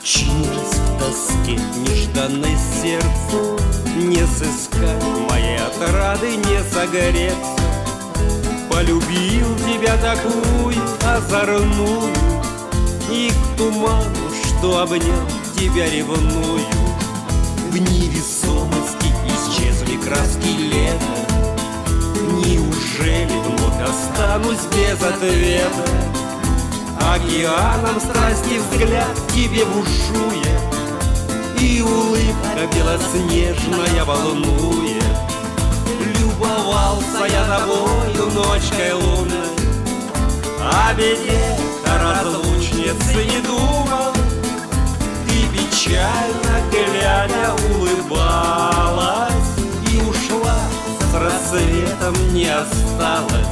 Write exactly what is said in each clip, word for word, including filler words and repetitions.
Учинилась в тоске нежданной сердцу, не сыскать моей отрады, не согреться. Полюбил тебя такую озорную, и к туману, что обнял тебя, ревную. В невесомости исчезли краски лета. Неужели вновь останусь без ответа? Океаном страсти взгляд тебе бушует, и улыбка белоснежная волнует. Любовался я тобою ночкой лунной, о беде разлучницы не думал. Ты печально глядя улыбалась и ушла, с рассветом не осталось.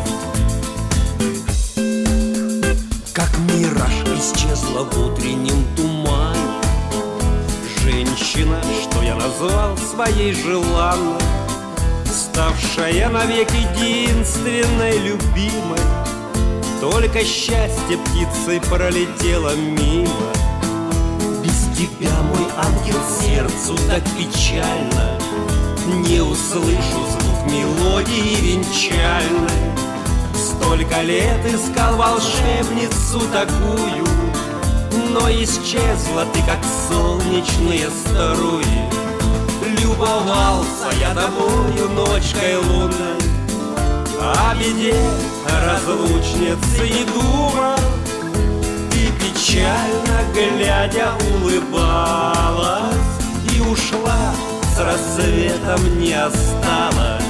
Как мираж исчезла в утреннем тумане женщина, что я назвал своей желанной, ставшая навек единственной любимой. Только счастье птицей пролетело мимо. Без тебя, мой ангел, сердцу так печально, не услышу звук мелодии венчальной. Столько лет искал волшебницу такую, но исчезла ты, как солнечные струи. Любовался я тобою ночкой лунной, о беде разлучницы не думал. Ты печально глядя улыбалась и ушла, с рассветом не осталось.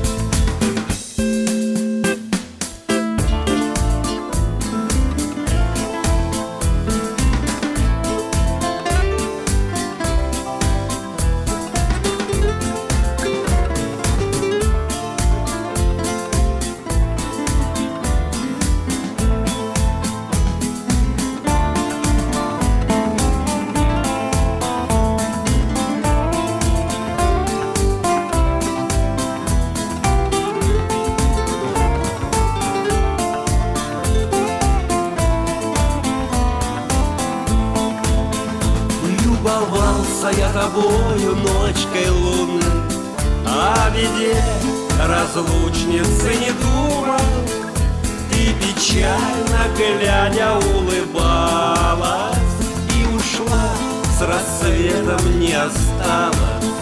Любовался я тобою ночкой лунной, о беде разлучницы не думал. Ты печально глядя улыбалась и ушла, с рассветом не осталось.